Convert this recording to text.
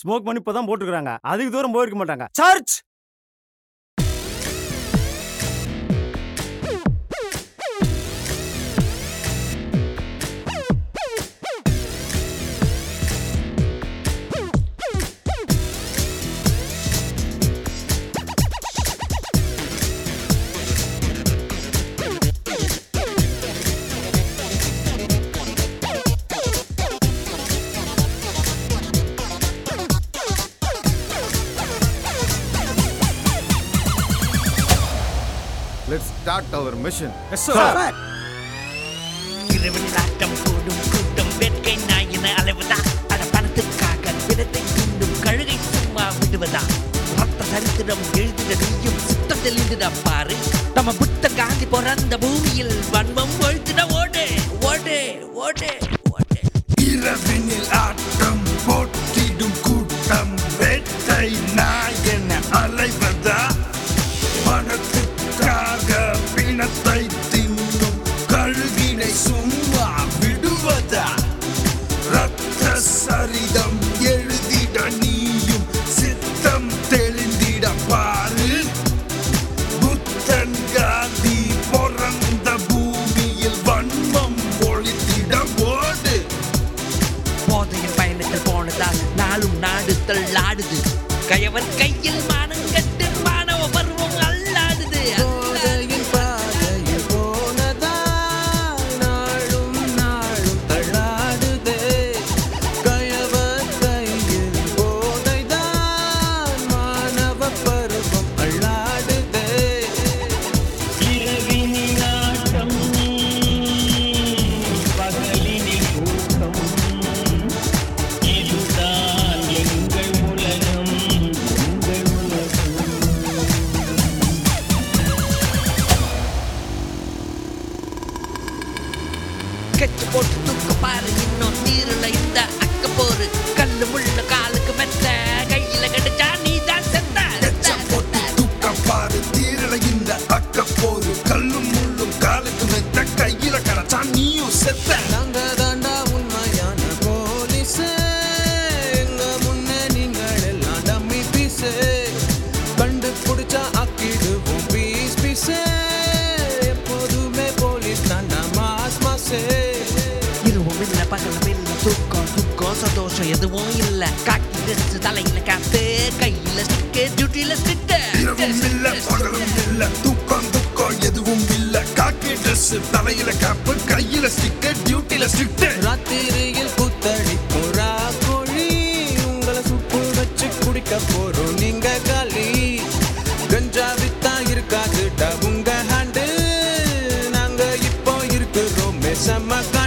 Smoke பண்ணி இப்பதான் போட்டுருக்காங்க. அதுக்கு தூரம் போயிருக்க மாட்டாங்க. Church Let's start our mission. Yes, sir. இரவிலாட்டம் போடும் கூட்டம் வேட்கை நாயின அளவுதா அட பணத்துக்காக விடத்தை தூண்டும் கழுகை சும்மா விடுவதா ரத்த சரித்திரம் எழுதிட நீயும் சித்தம் தெளிந்திட பாரு நம்ம புத்த காந்தி பிறந்த பூமியில் வன்மம் ஒழித்திட ஓடு ஓடு ஓடு ஓடு இரவினில் ஆட்டம் போட்டிடும் கூட்டம் வேட்டை நாயன அலைவதா பணத்துக்காக பிணத்தை தின்னும் கழுகினை சும்மா விடுவதா ரத்த சரிதம் எழுதிட நீயும் சித்தம் தெளிந்திட பாரு புத்தன் காந்தி பிறந்த பூமியில் வன்மம் ஒழித்திட ஓடு போதையின் பயணத்தில் போனதால் நாளும் நாடு தள்ளாடுது கயவன் கையில் மானங்கட்டு மாணவ பருவம் அல்லாடுது கெச்சு போட்டு தூக்க பாரு இன்னும் நீருல இந்த அக்க போரு கல்லு முள்ள காலுக்கு மெத்த கையில கிடைச்சா நீ தான் செத்த போட்டு தூக்க பாரு தீரல இந்த அக்க போரு கல்லும் முள்ளும் காலுக்கு மெத்த கையில கிடைச்சா நீயும் செத்த நாங்க தாண்டா உண்மையான போலீஸ் எங்க முன்னே நீங்கள் எல்லாம் டம்மி பீஸ் கண்டுபிடிச்சா அக்கிடுவோம் பீஸ் பீஸ் எப்போதுமே போலீஸ் தாண்டா மாஸ் மாசே இருவும் இல்ல பகலும் இல்ல தூக்கம் துக்கம் சந்தோஷம் எதுவும் இல்ல காக்கி ட்ரெஸ் தலையில காத்து கையில ஸ்டிக்கு டியூட்டில ஸ்டிக்கு இரவும் இல்ல பகலும் இல்ல தூக்கம் துக்கம் எதுவும் இல்ல காக்கி ட்ரெஸ் தலையில கேப்பு கையில ஸ்டிக்கு டியூட்டில ஸ்டிக்கு ராத்திரியில் புத்தடி புறா கோழி உங்களை சுப்பு வச்சு குடிக்க போறோம் நீங்க காலி கஞ்சா வித்தா இருக்காது உங்க ஹேண்டு நாங்க இப்போ இருக்கிறோம் செம்ம